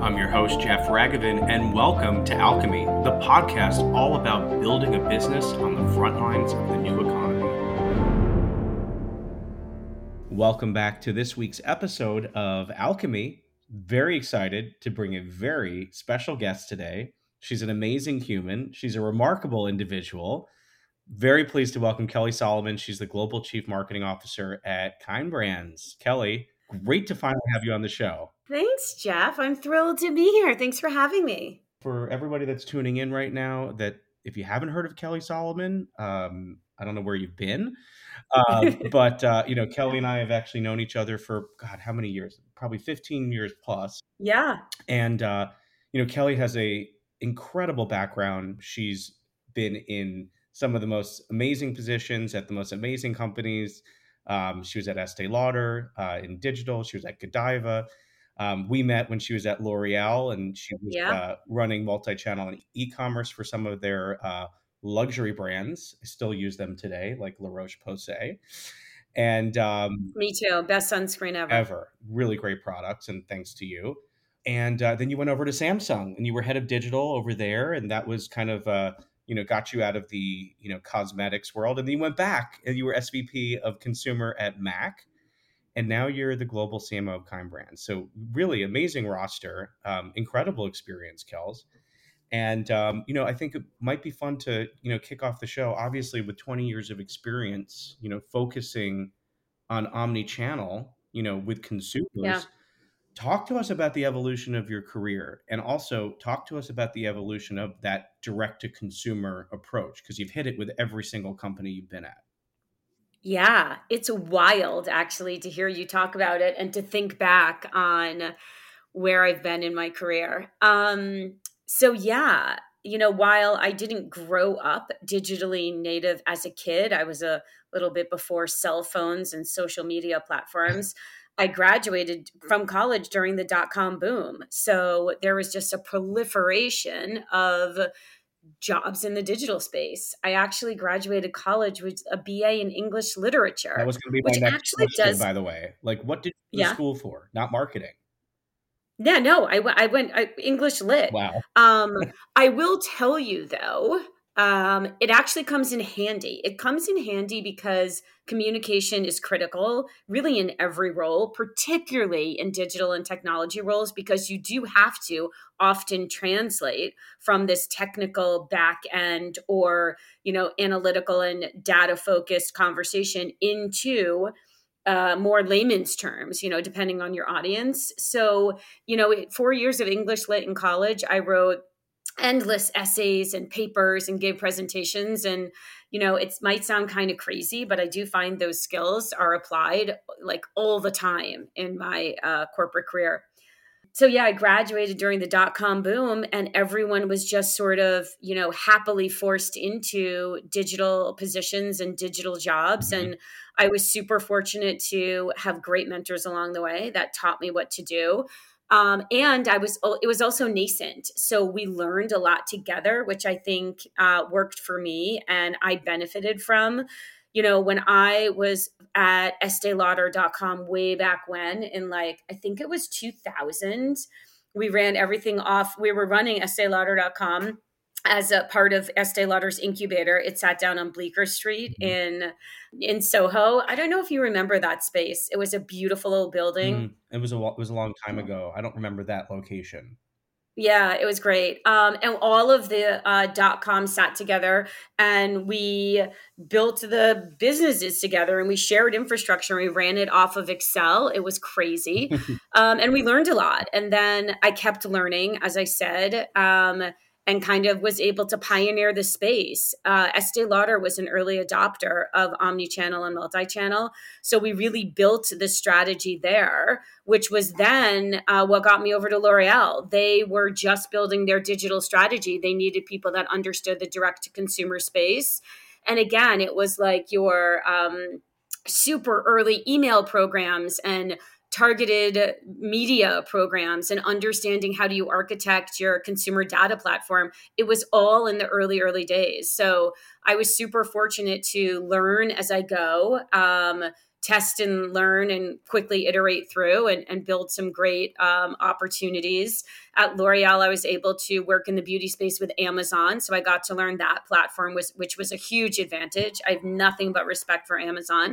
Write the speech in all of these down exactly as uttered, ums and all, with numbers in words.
I'm your host, Jeff Ragavin, and welcome to Alchemy, the podcast all about building a business on the front lines of the new economy. Welcome back to this week's episode of Alchemy. Very excited to bring a very special guest today. She's an amazing human. She's a remarkable individual. Very pleased to welcome Kelly Solomon. She's the Global Chief Marketing Officer at Kind Brands. Kelly, great to finally have you on the show. Thanks, Jeff. I'm thrilled to be here. Thanks for having me. For everybody that's tuning in right now, that if you haven't heard of Kelly Solomon, um, I don't know where you've been, um, but uh, you know, Kelly and I have actually known each other for God, how many years? Probably fifteen years plus. Yeah. And uh, you know, Kelly has a incredible background. She's been in some of the most amazing positions at the most amazing companies. Um, she was at Estee Lauder uh, in digital. She was at Godiva. Um, we met when she was at L'Oreal, and she was Yeah. uh, running multi-channel and e-commerce for some of their uh, luxury brands. I still use them today, like La Roche-Posay. And um, Me too. Best sunscreen ever. Ever. Really great products, and thanks to you. And uh, then you went over to Samsung, and you were head of digital over there, and that was kind of uh, you know got you out of the you know cosmetics world, and then you went back, and you were S V P of consumer at Mac. And now you're the global C M O of Kind Brands. So really amazing roster, um, incredible experience, Kels. And, um, you know, I think it might be fun to, you know, kick off the show, obviously with twenty years of experience, you know, focusing on omni-channel, you know, with consumers. Yeah. Talk to us about the evolution of your career, and also talk to us about the evolution of that direct to consumer approach, because you've hit it with every single company you've been at. Yeah, it's wild actually to hear you talk about it and to think back on where I've been in my career. Um, so yeah, you know, while I didn't grow up digitally native as a kid, I was a little bit before cell phones and social media platforms. I graduated from college during the dot-com boom. So there was just a proliferation of jobs in the digital space. I actually graduated college with a B A in English literature. That was going to be my which next actually question, does, by the way. Like, what did you go yeah. to school for? Not marketing. Yeah, no, I, I went I, English lit. Wow. Um, I will tell you though, um, it actually comes in handy. It comes in handy because communication is critical, really in every role, particularly in digital and technology roles, because you do have to often translate from this technical back end or, you know, analytical and data focused conversation into uh, more layman's terms, you know, depending on your audience. So, you know, four years of English lit in college, I wrote endless essays and papers and gave presentations. And, you know, it might sound kind of crazy, but I do find those skills are applied like all the time in my uh, corporate career. So yeah, I graduated during the dot-com boom, and everyone was just sort of, you know, happily forced into digital positions and digital jobs. Mm-hmm. And I was super fortunate to have great mentors along the way that taught me what to do. Um, and I was, it was also nascent. So we learned a lot together, which I think uh, worked for me and I benefited from. You know, when I was at Estee Lauder dot com way back when, in like, I think it was two thousand, we ran everything off. We were running Estee Lauder dot com as a part of Estee Lauder's incubator. It sat down on Bleecker Street mm-hmm. in in Soho. I don't know if you remember that space. It was a beautiful old building. Mm, it was a it was a long time ago. I don't remember that location. Yeah, it was great. Um, and all of the uh, dot-com sat together and we built the businesses together and we shared infrastructure. We ran it off of Excel. It was crazy. um, and we learned a lot. And then I kept learning, as I said, um, and kind of was able to pioneer the space. Uh, Estee Lauder was an early adopter of omnichannel and multi-channel. So we really built the strategy there, which was then uh, what got me over to L'Oreal. They were just building their digital strategy. They needed people that understood the direct-to-consumer space. And again, it was like your um, super early email programs and targeted media programs and understanding how do you architect your consumer data platform. It was all in the early, early days. So I was super fortunate to learn as I go, um, test and learn and quickly iterate through and, and build some great um, opportunities. At L'Oreal, I was able to work in the beauty space with Amazon. So I got to learn that platform, was, which was a huge advantage. I have nothing but respect for Amazon.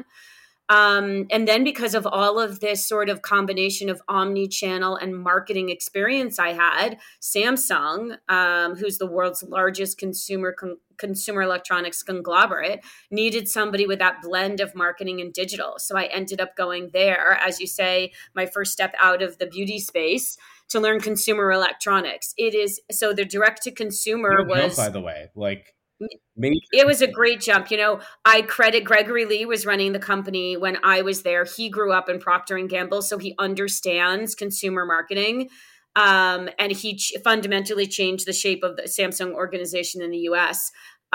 Um, and then because of all of this sort of combination of omni-channel and marketing experience I had, Samsung, um, who's the world's largest consumer con- consumer electronics conglomerate, needed somebody with that blend of marketing and digital. So I ended up going there, as you say, my first step out of the beauty space to learn consumer electronics. It is so the direct to consumer No jump, by was the way. Like, major. it was a great jump. You know, I credit Gregory Lee was running the company when I was there. He grew up in Procter and Gamble, so he understands consumer marketing. Um, and he ch- fundamentally changed the shape of the Samsung organization in the U S.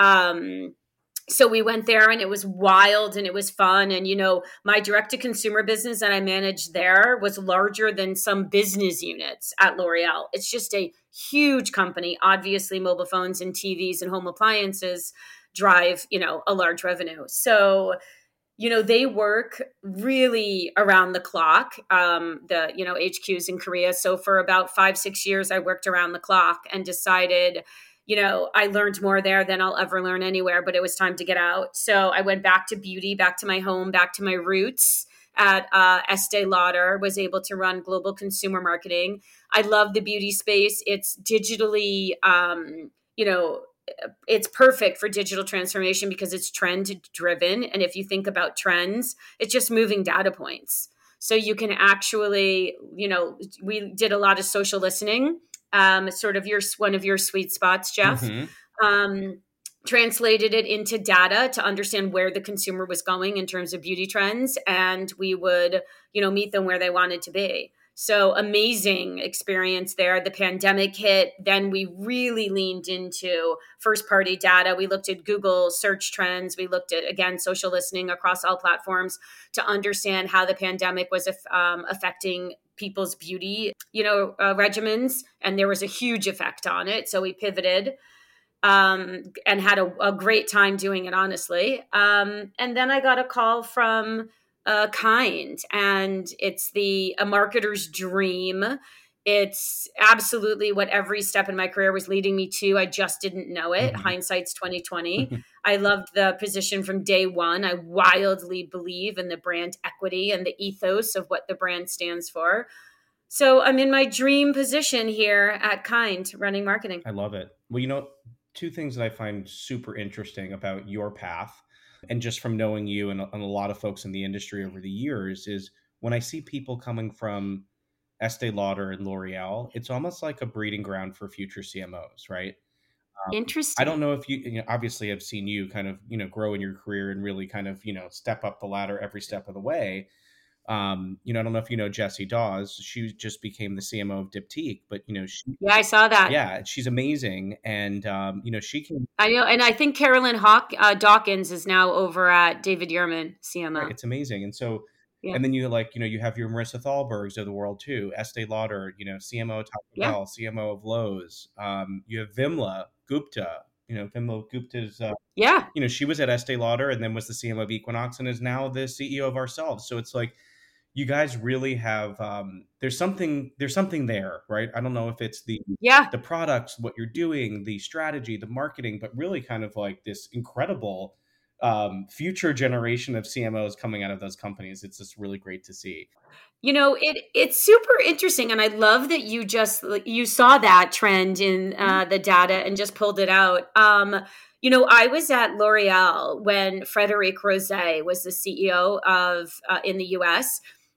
Um, so we went there and it was wild and it was fun. And, you know, my direct to consumer business that I managed there was larger than some business units at L'Oreal. It's just a huge company. Obviously, mobile phones and T Vs and home appliances drive, you know, a large revenue. So, you know, they work really around the clock. Um, the, you know, H Qs in Korea. So for about five, six years, I worked around the clock and decided, you know, I learned more there than I'll ever learn anywhere, but it was time to get out. So I went back to beauty, back to my home, back to my roots at uh, Estee Lauder, was able to run global consumer marketing. I love the beauty space. It's digitally, um, you know, it's perfect for digital transformation because it's trend driven. And if you think about trends, it's just moving data points. So you can actually, you know, we did a lot of social listening, um, sort of your one of your sweet spots, Jeff. Mm-hmm. Um, translated it into data to understand where the consumer was going in terms of beauty trends, and we would, you know, meet them where they wanted to be. So amazing experience there. The pandemic hit. Then we really leaned into first party data. We looked at Google search trends. We looked at, again, social listening across all platforms to understand how the pandemic was um, affecting people's beauty, you know, uh, regimens. And there was a huge effect on it. So we pivoted um, and had a, a great time doing it, honestly. Um, and then I got a call from uh, Kind, and it's the a marketer's dream. It's absolutely what every step in my career was leading me to. I just didn't know it. Mm-hmm. Hindsight's twenty twenty. I loved the position from day one. I wildly believe in the brand equity and the ethos of what the brand stands for. So I'm in my dream position here at Kind, running marketing. I love it. Well, you know, two things that I find super interesting about your path, and just from knowing you and, and a lot of folks in the industry over the years, is when I see people coming from Estee Lauder and L'Oreal, it's almost like a breeding ground for future C M Os, right? Um, I don't Interesting. know if you, you know, obviously have seen you kind of, you know, grow in your career and really kind of, you know, step up the ladder every step of the way. Um, you know, I don't know if you know Jessie Dawes. She just became the C M O of Diptyque, but you know, she, Yeah, I saw that. yeah, she's amazing, and um, you know, she can. I know, and I think Carolyn Hawk uh, Dawkins is now over at David Yurman, Right, C M O. it's amazing, and so, Yeah, and then you like, you know, you have your Marissa Thalbergs of the world too, Estee Lauder, you know, C M O of Taco yeah, Bell, C M O of Lowe's. Um, you have Vimla Gupta. You know, Vimla Gupta's. Uh, yeah. you know, she was at Estee Lauder and then was the C M O of Equinox and is now the C E O of Ourselves. So it's like you guys really have. Um, there's something. There's something there, right? I don't know if it's the Yeah. the products, what you're doing, the strategy, the marketing, but really kind of like this incredible um, future generation of C M Os coming out of those companies. It's just really great to see. You know, it it's super interesting, and I love that you just like, you saw that trend in uh, the data and just pulled it out. Um, you know, I was at L'Oreal when Frederic Rosé was the C E O of uh, in the U S.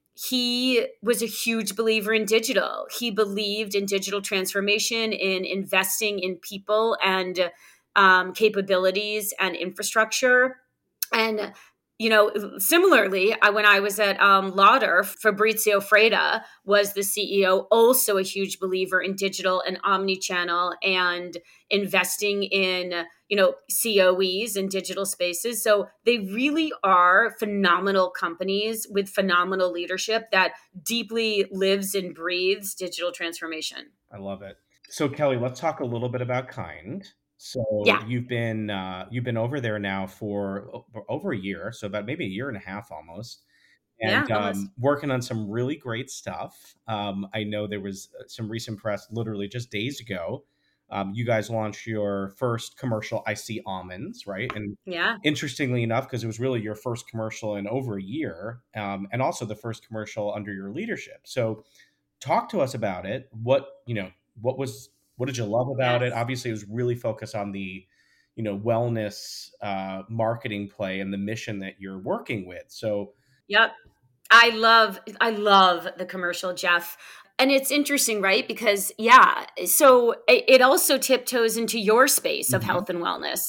He was a huge believer in digital. He believed in digital transformation, in investing in people and um, capabilities and infrastructure. And you know, similarly, I, when I was at um, Lauder, Fabrizio Freda was the C E O, also a huge believer in digital and omni-channel and investing in, you know, C O Es and digital spaces. So they really are phenomenal companies with phenomenal leadership that deeply lives and breathes digital transformation. I love it. So Kelly, let's talk a little bit about Kind. So Yeah. you've been uh, you've been over there now for o- over a year, so about maybe a year and a half almost. Yeah, and almost. um, working on some really great stuff. Um, I know there was uh, some recent press literally just days ago. Um, you guys launched your first commercial, I See Almonds, right? And Yeah. interestingly enough, because it was really your first commercial in over a year, um, and also the first commercial under your leadership. So talk to us about it. What, you know, what was, what did you love about it? Yes. Obviously, it was really focused on the, you know, wellness uh, marketing play and the mission that you're working with. So, Yep. I love I love the commercial, Jeff. And it's interesting, right? Because yeah, so it, it also tiptoes into your space of mhm, health and wellness.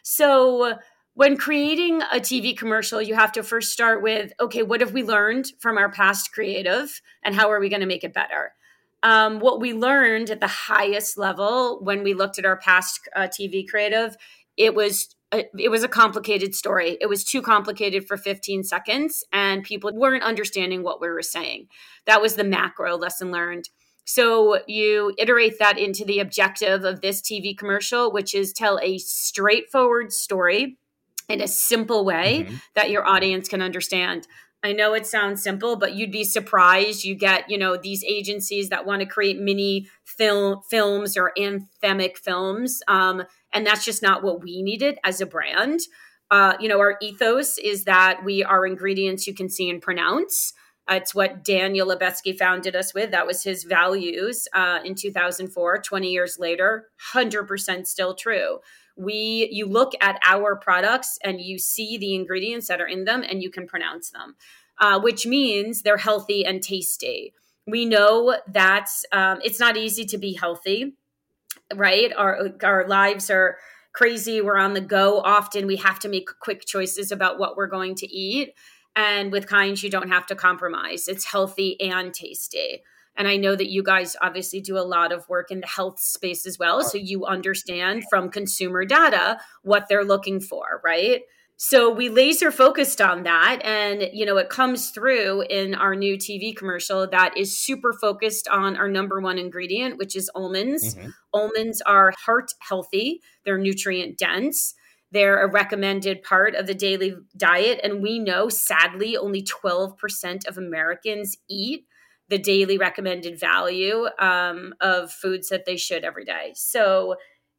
So when creating a T V commercial, you have to first start with, okay, what have we learned from our past creative and how are we going to make it better? Um, what we learned at the highest level when we looked at our past uh, T V creative, it was a- it was a complicated story. It was too complicated for fifteen seconds, and people weren't understanding what we were saying. That was the macro lesson learned. So you iterate that into the objective of this T V commercial, which is tell a straightforward story in a simple way mhm. that your audience can understand. I know it sounds simple, but you'd be surprised. You get, you know, these agencies that want to create mini film films or anthemic films, um, and that's just not what we needed as a brand. Uh, you know, our ethos is that we are ingredients you can see and pronounce. Uh, it's what Daniel Lebetsky founded us with. That was his values uh, in two thousand four. twenty years later, one hundred percent still true. We, you look at our products and you see the ingredients that are in them and you can pronounce them, uh, which means they're healthy and tasty. We know that um, it's not easy to be healthy, right? Our our lives are crazy. We're on the go often. We have to make quick choices about what we're going to eat. And with Kind, you don't have to compromise. It's healthy and tasty. And I know that you guys obviously do a lot of work in the health space as well. So you understand from consumer data what they're looking for, right? So we laser focused on that. And, you know, it comes through in our new T V commercial that is super focused on our number one ingredient, which is almonds. Mhm. Almonds are heart healthy, they're nutrient dense. They're a recommended part of the daily diet. And we know, sadly, only twelve percent of Americans eat the daily recommended value um, of foods that they should every day. So,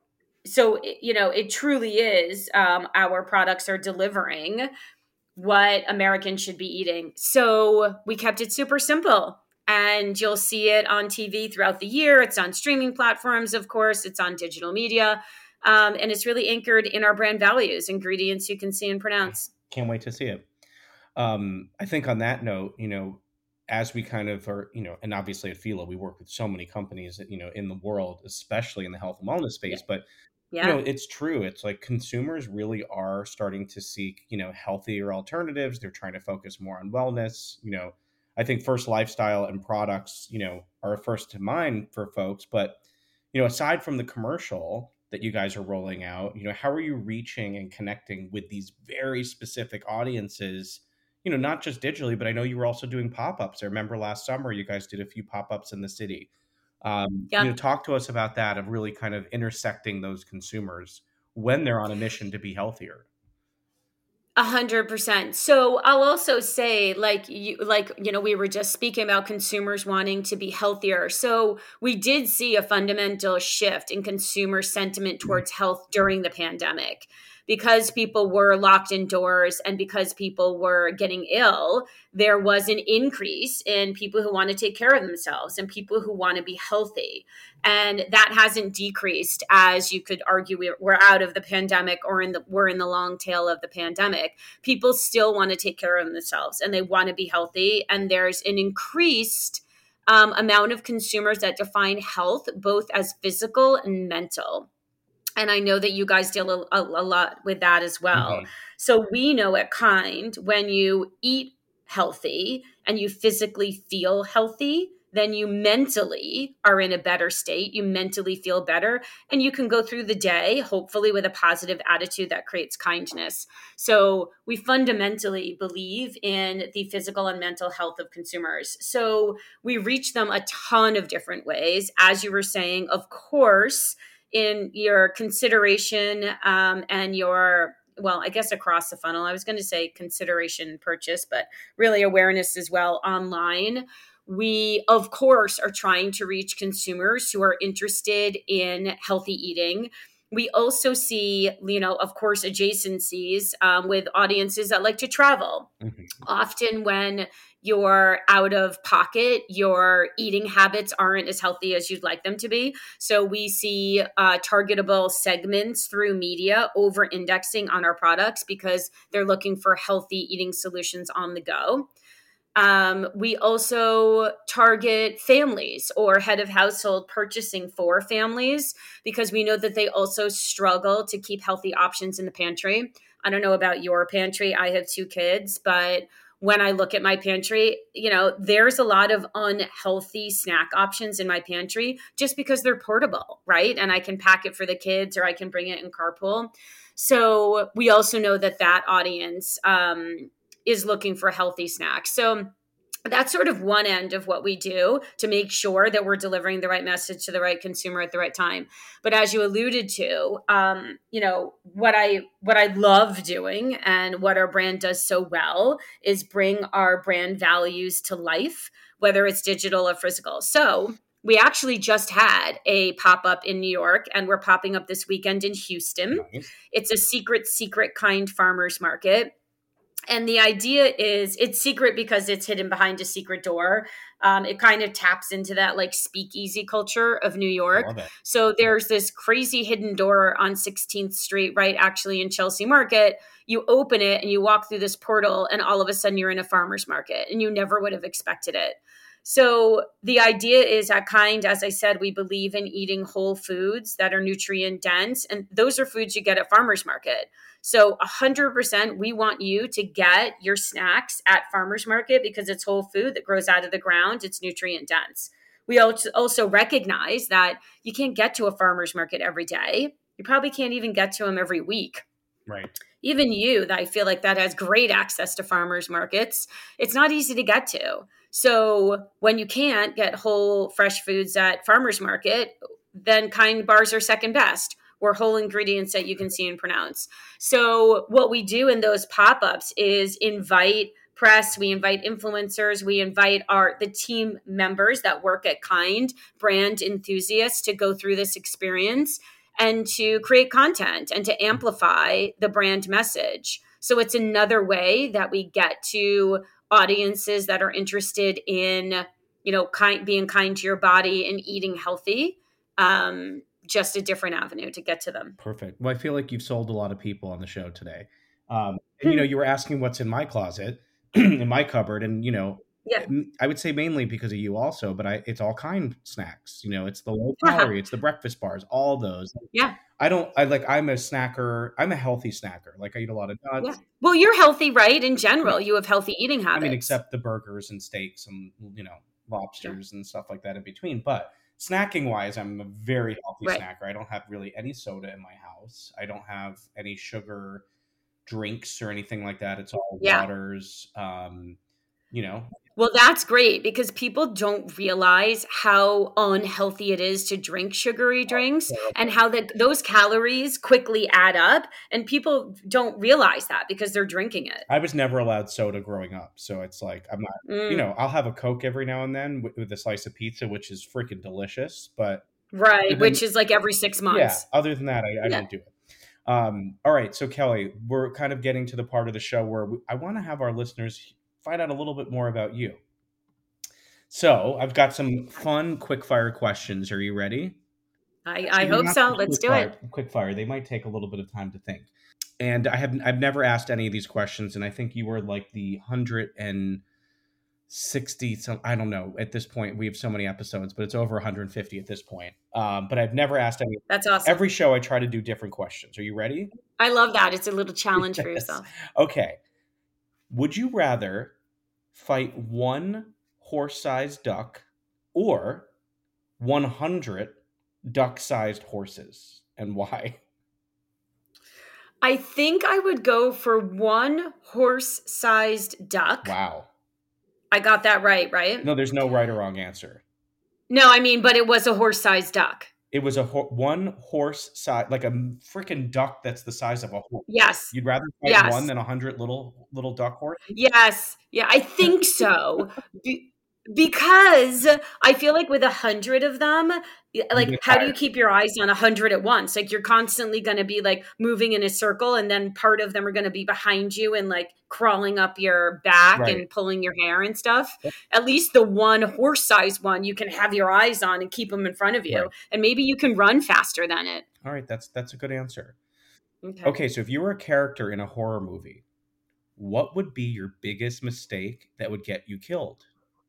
so you know it truly is, um, our products are delivering what Americans should be eating. So we kept it super simple, and you'll see it on T V throughout the year. It's on streaming platforms, of course, it's on digital media, um, and it's really anchored in our brand values: ingredients you can see and pronounce. Can't wait to see it. Um, I think on that note, you know, as we kind of are, you know, and obviously at Philo, we work with so many companies, you know, in the world, especially in the health and wellness Yeah. space. But you know, Yeah. it's true. It's like consumers really are starting to seek, you know, healthier alternatives. They're trying to focus more on wellness. You know, I think first lifestyle and products, you know, are first to mind for folks. But, you know, aside from the commercial that you guys are rolling out, you know, how are you reaching and connecting with these very specific audiences? You know, not just digitally, but I know you were also doing pop-ups. I remember last summer you guys did a few pop-ups in the city. Um, you know, Yeah. talk to us about that, of really kind of intersecting those consumers when they're on a mission to be healthier. A hundred percent. So I'll also say, like you, like you know, we were just speaking about consumers wanting to be healthier. So we did see a fundamental shift in consumer sentiment towards health during the pandemic, because people were locked indoors and because people were getting ill. There was an increase in people who want to take care of themselves and people who want to be healthy. And that hasn't decreased, as you could argue we're, we're out of the pandemic, or in the we're in the long tail of the pandemic. People still want to take care of themselves and they want to be healthy, and there's an increased um, amount of consumers that define health both as physical and mental. And I know that you guys deal a, a, a lot with that as well. Mhm. So we know at Kind, when you eat healthy and you physically feel healthy, then you mentally are in a better state. You mentally feel better, and you can go through the day, hopefully, with a positive attitude that creates kindness. So we fundamentally believe in the physical and mental health of consumers. So we reach them a ton of different ways. As you were saying, of course, in your consideration um, and your well, I guess across the funnel. I was going to say consideration purchase, but really awareness as well online. We, of course, are trying to reach consumers who are interested in healthy eating. We also see, you know, of course, adjacencies um, with audiences that like to travel. Mm-hmm. Often when you're out of pocket, your eating habits aren't as healthy as you'd like them to be. So we see uh, targetable segments through media over indexing on our products because they're looking for healthy eating solutions on the go. Um, we also target families or head of household purchasing for families because we know that they also struggle to keep healthy options in the pantry. I don't know about your pantry. I have two kids, but when I look at my pantry, you know, there's a lot of unhealthy snack options in my pantry just because they're portable, right? And I can pack it for the kids or I can bring it in carpool. So we also know that that audience, um, is looking for healthy snacks. So that's sort of one end of what we do to make sure that we're delivering the right message to the right consumer at the right time. But as you alluded to, um, you know, what I what I love doing and what our brand does so well is bring our brand values to life, whether it's digital or physical. So we actually just had a pop-up in New York, and we're popping up this weekend in Houston. Nice. It's a secret, secret kind farmers market. And the idea is it's secret because it's hidden behind a secret door. Um, it kind of taps into that like speakeasy culture of New York. So there's this crazy hidden door on sixteenth Street, right? Actually in Chelsea Market. You open it and you walk through this portal and all of a sudden you're in a farmer's market and you never would have expected it. So the idea is at Kind, as I said, we believe in eating whole foods that are nutrient dense. And those are foods you get at farmer's market. So one hundred percent we want you to get your snacks at farmer's market because it's whole food that grows out of the ground. It's nutrient dense. We also recognize that you can't get to a farmer's market every day. You probably can't even get to them every week. Right. Even you, that I feel like that has great access to farmers markets, it's not easy to get to. So when you can't get whole fresh foods at farmers market, then Kind bars are second best. Or whole ingredients that you can see and pronounce. So what we do in those pop-ups is invite press, we invite influencers, we invite our the team members that work at Kind, brand enthusiasts, to go through this experience and to create content and to amplify the brand message. So it's another way that we get to audiences that are interested in, you know, kind being kind to your body and eating healthy. Um, just a different avenue to get to them. Perfect. Well, I feel like you've sold a lot of people on the show today. Um, and, you know, you were asking what's in my closet, in my cupboard, and, you know, yeah. I would say mainly because of you also, but I, it's all Kind snacks. You know, it's the low calorie, it's the breakfast bars, all those. Yeah. I don't, I like, I'm a snacker. I'm a healthy snacker. Like I eat a lot of nuts. Yeah. Well, you're healthy, right? In general, you have healthy eating habits. I mean, except the burgers and steaks and, you know, lobsters sure. and stuff like that in between. But snacking wise, I'm a very healthy right. snacker. I don't have really any soda in my house. I don't have any sugar drinks or anything like that. It's all yeah. waters, um, you know. Well, that's great because people don't realize how unhealthy it is to drink sugary drinks and how that those calories quickly add up. And people don't realize that because they're drinking it. I was never allowed soda growing up. So it's like, I'm not, mm. you know, I'll have a Coke every now and then with, with a slice of pizza, which is freaking delicious. But right, then, which is like every six months. Yeah, other than that, I, I yeah. don't do it. Um, all right. So Kelly, we're kind of getting to the part of the show where we, I want to have our listeners find out a little bit more about you. So I've got some fun quick fire questions. Are you ready? I, I hope so. Let's do fire, it. Quick fire. They might take a little bit of time to think. And I have I've never asked any of these questions, and I think you were like the hundred and sixty. Some I don't know. At this point, we have so many episodes, but it's over one hundred fifty at this point. Um, but I've never asked any. That's awesome. Every show, I try to do different questions. Are you ready? I love that. It's a little challenge yes. for yourself. Okay. Would you rather fight one horse-sized duck or one hundred duck-sized horses, and why? I think I would go for one horse-sized duck. Wow. I got that right, right? No, there's no right or wrong answer. No, I mean, but it was a horse-sized duck. It was a ho- one horse size, like a freaking duck that's the size of a horse. Yes. You'd rather fight one Yes. than a hundred little little duck horses? Yes. Yeah, I think so. Be- because I feel like with a hundred of them, y- You like get how do you tired. keep your eyes on a hundred at once? Like you're constantly going to be like moving in a circle, and then part of them are going to be behind you and like crawling up your back Right. and pulling your hair and stuff. At least the one horse-sized one you can have your eyes on and keep them in front of you, Right. and maybe you can run faster than it. All right, that's that's a good answer. Okay. Okay, so if you were a character in a horror movie, what would be your biggest mistake that would get you killed?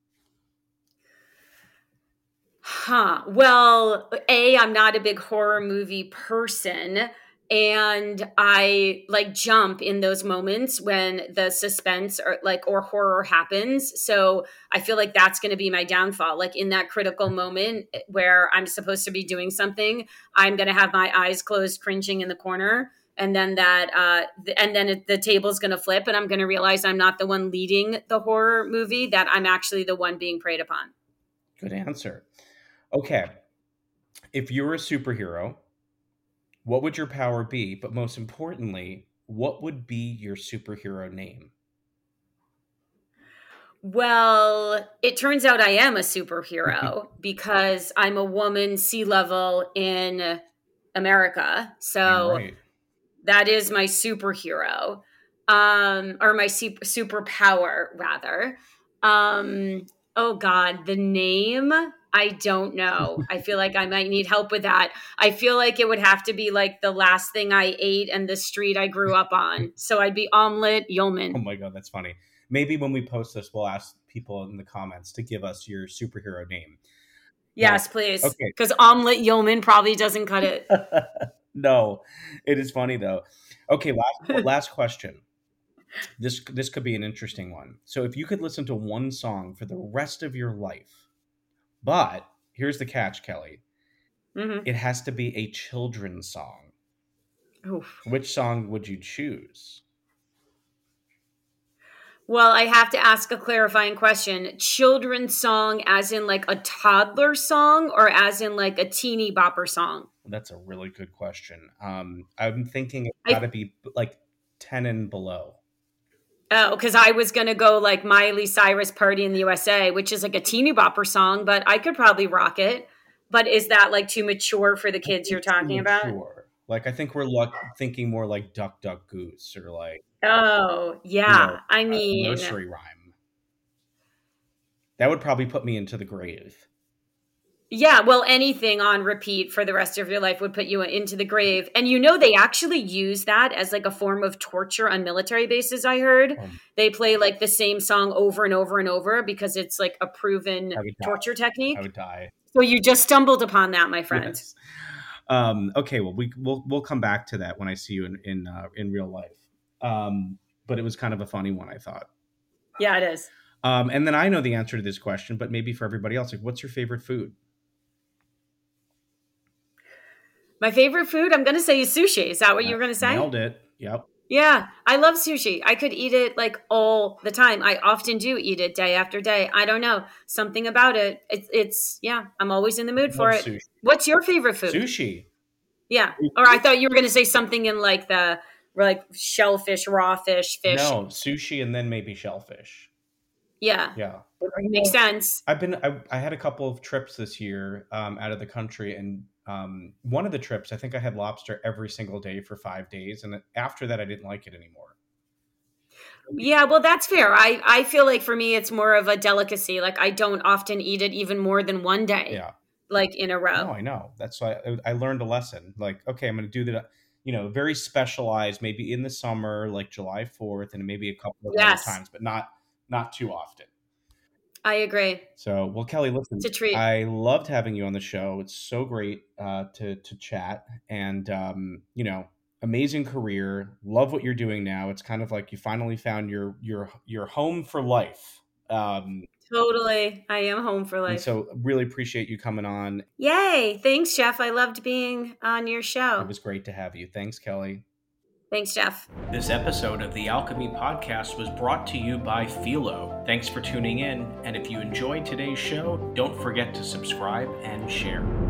Huh. Well, A, I'm not a big horror movie person. And I like jump in those moments when the suspense or like or horror happens. So I feel like that's going to be my downfall. Like in that critical moment where I'm supposed to be doing something, I'm going to have my eyes closed, cringing in the corner. And then that, uh, th- and then it, the table's going to flip, and I'm going to realize I'm not the one leading the horror movie, that I'm actually the one being preyed upon. Good answer. Okay. If you were a superhero, what would your power be? But most importantly, what would be your superhero name? Well, it turns out I am a superhero because I'm a woman sea level in America. So Right. that is my superhero, um, or my super superpower rather. Um, oh God, the name, I don't know. I feel like I might need help with that. I feel like it would have to be like the last thing I ate and the street I grew up on. So I'd be Omelet Oh Yeoman. my God, that's funny. Maybe when we post this, we'll ask people in the comments to give us your superhero name. Yes, please. Okay. Because Omelet Yeoman probably doesn't cut it. No, it is funny though. Okay, last last question. This this could be an interesting one. So if you could listen to one song for the rest of your life, but here's the catch, Kelly. Mhm. It has to be a children's song. Oof. Which song would you choose? Well, I have to ask a clarifying question. Children's song as in like a toddler song, or as in like a teeny bopper song? That's a really good question. Um, I'm thinking it's I- got to be like ten and below. Oh, because I was going to go like Miley Cyrus Party in the U S A, which is like a teeny bopper song, but I could probably rock it. But is that like too mature for the kids you're talking about? Sure. Like I think we're luck- thinking more like Duck Duck Goose or like Oh, yeah. you know, I a mean, nursery rhyme. That would probably put me into the grave. yeah, well, anything on repeat for the rest of your life would put you into the grave. And you know, they actually use that as like a form of torture on military bases, I heard. Um, They play like the same song over and over and over because it's like a proven I would die. torture technique. I would die. So you just stumbled upon that, my friend. Yes. Um, okay, well, we we'll we'll come back to that when I see you in in uh, in real life. Um, but it was kind of a funny one, I thought. Yeah, it is. Um, and then I know the answer to this question, but maybe for everybody else, like, what's your favorite food? My favorite food, I'm going to say, is sushi. Is that what you were going to say? Nailed it. Yep. Yeah, I love sushi. I could eat it like all the time. I often do eat it day after day. I don't know. Something about it. It's, it's yeah, I'm always in the mood for Love it. sushi. What's your favorite food? Sushi. Yeah. Or I thought you were going to say something in like the like shellfish, raw fish, fish. No, sushi and then maybe shellfish. Yeah. Yeah. Makes sense. I've been, I, I had a couple of trips this year um, out of the country, and um, one of the trips, I think I had lobster every single day for five days. And after that, I didn't like it anymore. Yeah, well, that's fair. I, I feel like for me, it's more of a delicacy. Like I don't often eat it even more than one day, Yeah. like in a row. No, I know. That's why I, I learned a lesson. Like, okay, I'm going to do that, you know, very specialized, maybe in the summer, like July fourth, and maybe a couple of Yes. other times, but not, not too often. I agree. So, well, Kelly, listen, It's a treat. I loved having you on the show. It's so great uh, to to chat, and um, you know, amazing career. Love what you're doing now. It's kind of like you finally found your your your home for life. Um, Totally. I am home for and life. so, really appreciate you coming on. Yay. Thanks, Jeff. I loved being on your show. It was great to have you. Thanks, Kelly. Thanks, Jeff. This episode of the Alchemy Podcast was brought to you by Philo. Thanks for tuning in, and if you enjoyed today's show, don't forget to subscribe and share.